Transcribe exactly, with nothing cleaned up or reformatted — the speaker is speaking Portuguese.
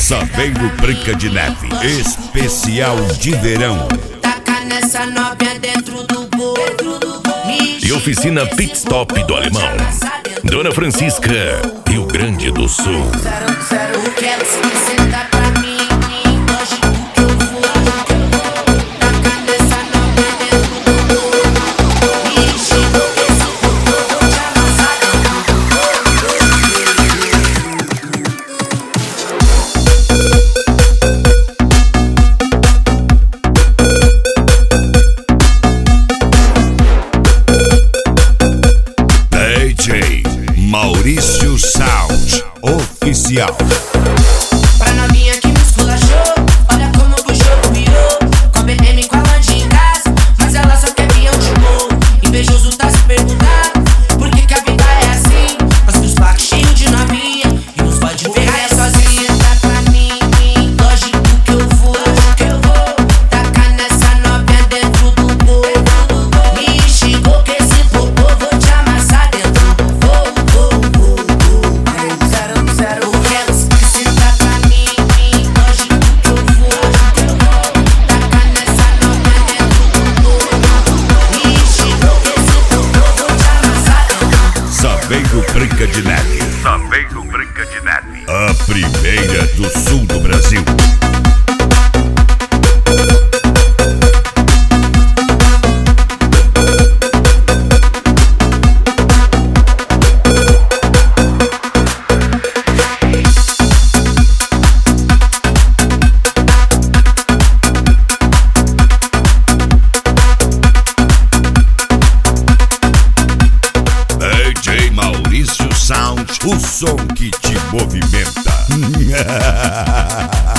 Saveiro Branca de Neve, especial de verão. Taca nessa novinha dentro do gol. E oficina Pit Stop do Alemão, Dona Francisca, Rio Grande do Sul. Zero, zero, quero se sentar pra mim. Lógico que eu vou. Taca nessa novinha dentro do gol. Me enchendo esse corpo, eu vou te amassar dentro do gol. D J Maurício Sound Oficial. Pra novinha que me esculachou, olha como o jogo virou. Com B M com a landinha em casa, mas ela só quer peão de gol. Invejoso tá se perguntando por que que a vida é assim. Nós dos parques cheios de novinha e nos pode ferrar é sozinha. Tá pra mim, lógico que eu vou, que eu vou. Tacar nessa novinha dentro do gol. Me enxergou que esse popô vou te amassar dentro do gol, gol, gol, gol. Zero, zero, quero se sentar pra mim. Lógico que eu vou, que eu vou. Tacar nessa novinha dentro do gol. Me enxergou que esse popô vou te amassar dentro do Saveiro Branca de Neve. Saveiro Branca de Neve. A primeira do sul do Brasil. D J Maurício Sound, o som que te movimenta.